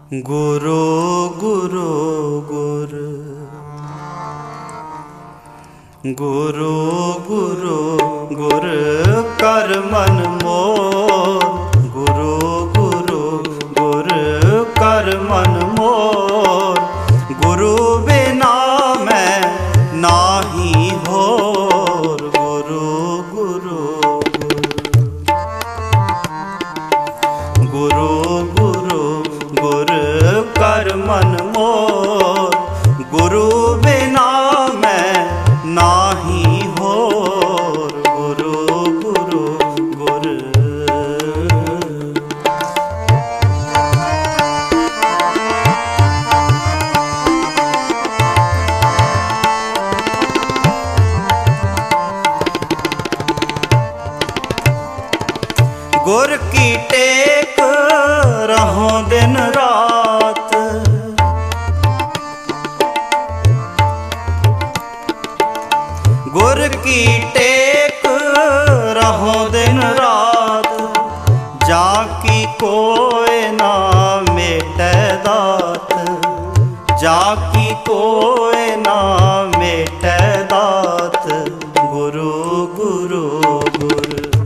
गुरु गुरु गुर गुरु गुरु गुर कर मन मोर। गुरु गुरु गुर कर मन मोर। गुरु बिना मैं नाही होर। गुरु गुरु गुरु गुरु गुर कर मन मोर। गुरु बिना मैं नाही होर। गुरु गुरु गुर गुर की टेक रहो दिन रात। गुर की टेक रहो दिन रात। जाकी कोई ना मेटे दात। जाकी कोई ना मेटे दात। गुरु गुरु गुर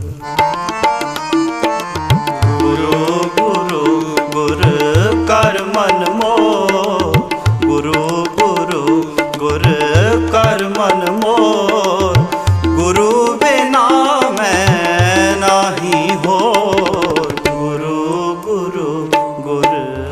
कर मन मोर। गुरु गुरु गुर कर मन मोर। गुरु बिना मैं नाही होर। गुरु गुरु गुर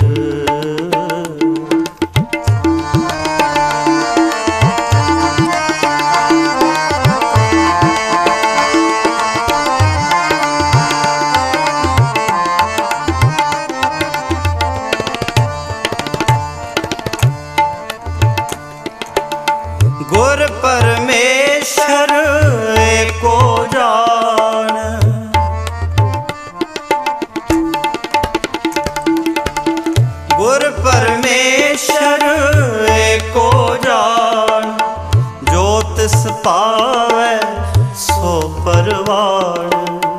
गुर परमेश्वर एको जान। गुर परमेश्वर एको जान। जो तिस पावै सो परवान।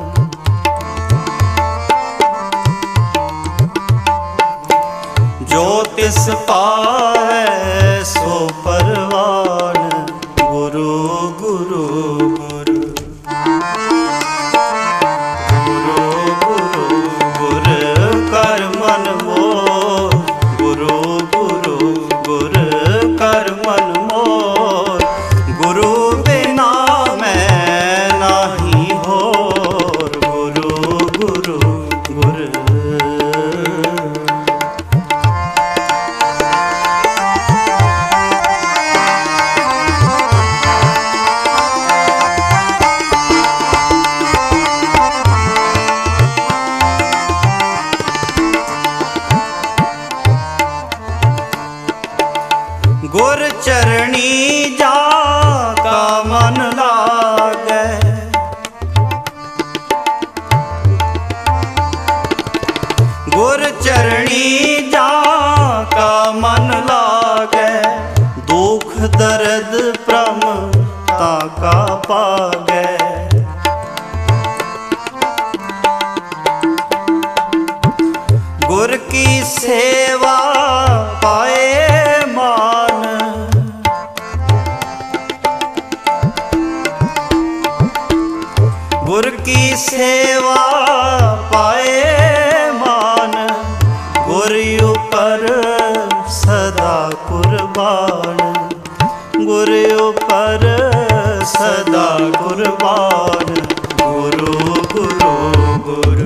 जो तिस पावै सो परवान। गुरु गुरु गुर गुरु गुरु गुर कर मन मोर। गुरु गुरु गुर कर मन मोर। गुरु बिना मैं नाही होर। गुरु गुरु गुर गुर चरणी जा का मन लागे। गुर चरणी जा का मन लागे। दुख दर्द प्रम ताका पागे। गुर की सेवा पाए मान। गुर की सेवा पाए मान। गुर ऊपर सदा कुर्बान। गुर ऊपर सदा कुर्बान। गुरु गुरु गुर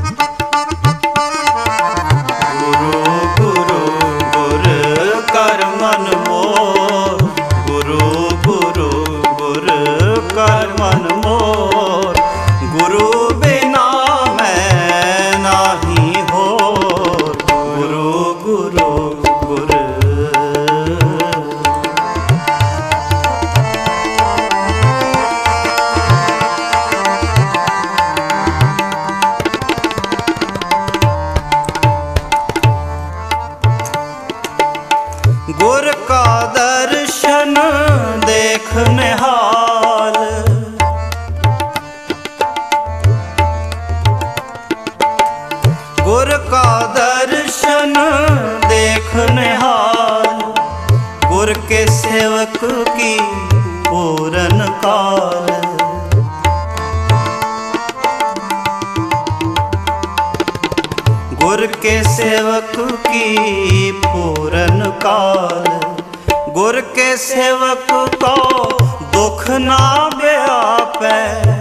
गुरु गुरु गुर कर मन मोर। गुरु गुरु गुर कर मन मोर। गुरु बिना मैं नाही होर। गुरु गुरु गुर गुर का दर्शन देख निहाल। गुर का दर्शन के सेवक की पूरन काल। गुर के सेवक को दुख ना व्यापै।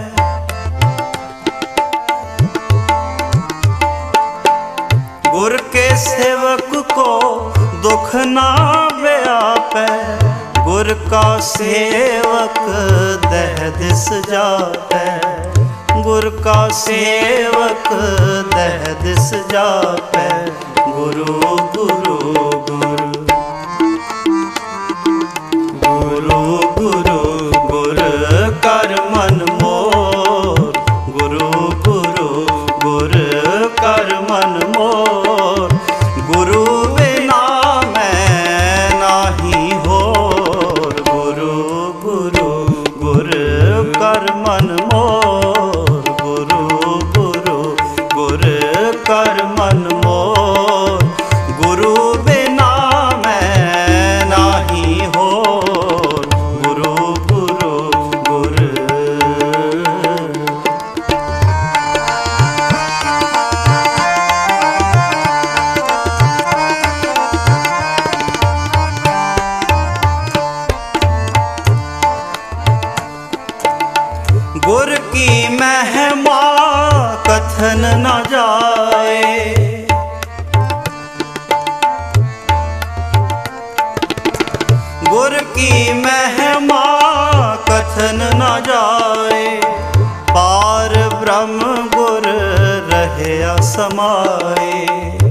गुर के सेवक को दुख ना व्यापै। गुर का सेवक दह दिस जापै। गुर का सेवक दह दिस जापै। गुरु गुरु गुरु गुरु गुरु गुर कर मन मोर। गुरु गुरु गुर कर मन मोर। गुरु बिना मैं नाही होर। गुरु गुरु गुर कर मन मोर। गुरु गुरु गुर कर मन मोर। गुरु बिना मैं नाही होर। गुरु गुरु गुर। गुर की महिमा कथन न जाए। गुर की महिमा कथन न जाए। पार ब्रह्म गुर रहे समाए।